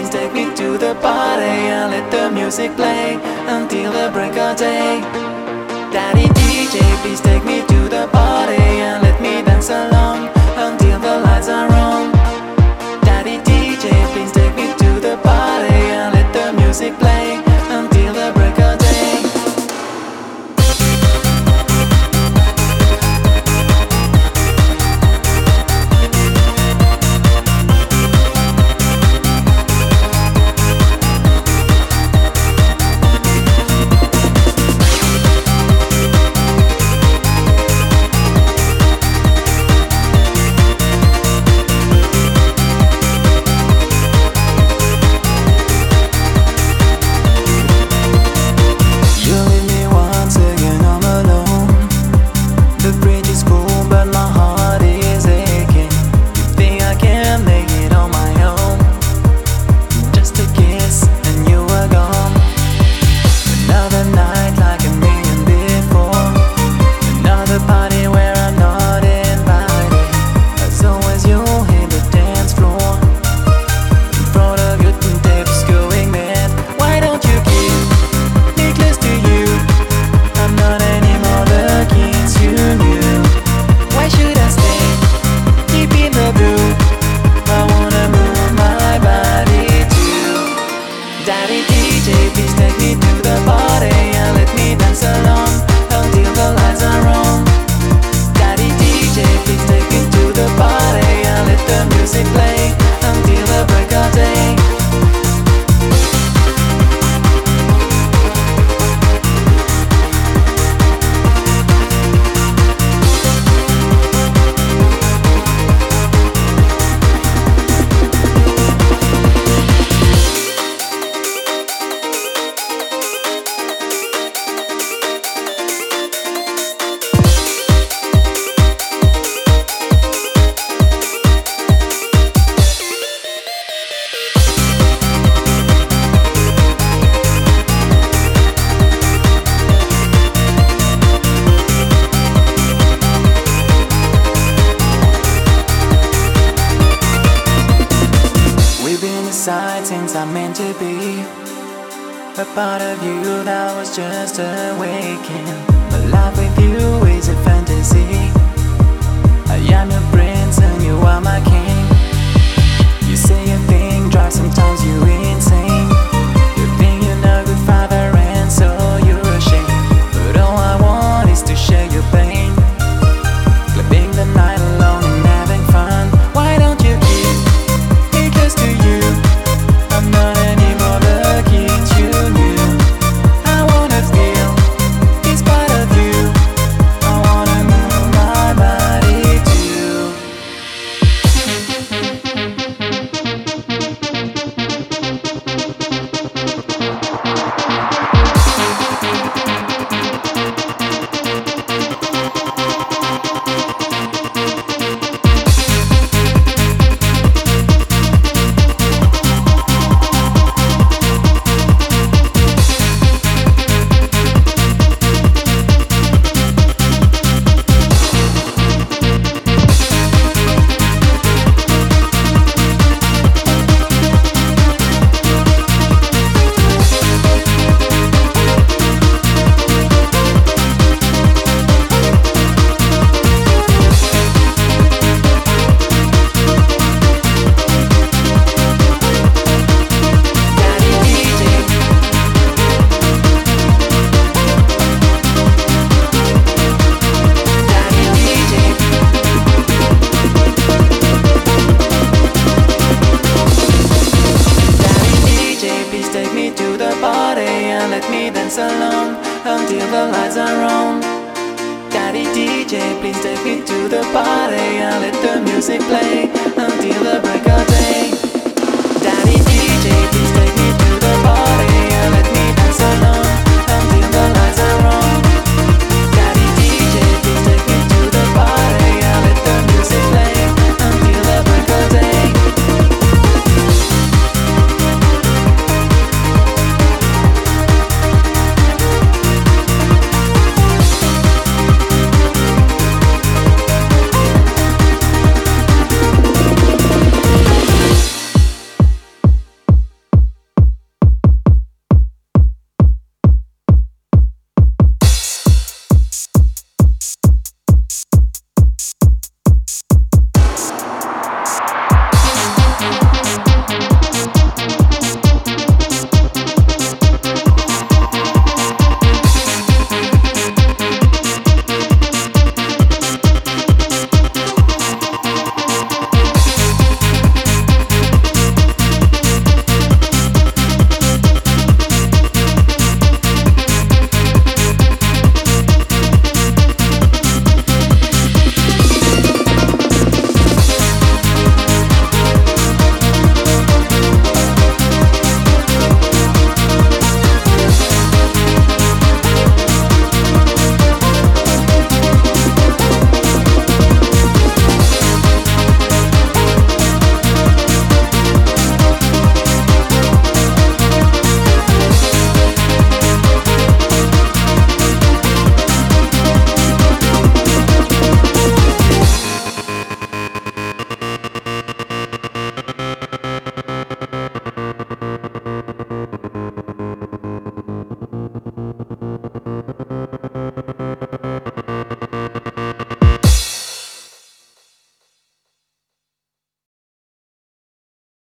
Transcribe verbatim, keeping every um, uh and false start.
please take me to the party and let the music play until the break of day. Daddy D J, please take me to the party and let me dance along until the lights are on. Daddy D J, please take me to the party and let the music play until the break of day. Daddy D J, please take me to the party and let me dance along until the lights are on. Daddy D J, please take me to the party and let the music play until the break of day. Since I'm meant to be a part of you that was just awakened. My life with you is a fantasy. I am your prince and you are my king. You say a thing, drive sometimes you insane. You think you're a good father and so you're ashamed. But all I want is to share your pain, clubbing the night alone and having fun. Why don't you keep me close to you? I'm not anymore the kid you knew. I wanna feel this part of you. I wanna move my body too. Let me dance along until the lights are on. Daddy D J, please take me to the party and let the music play until the break of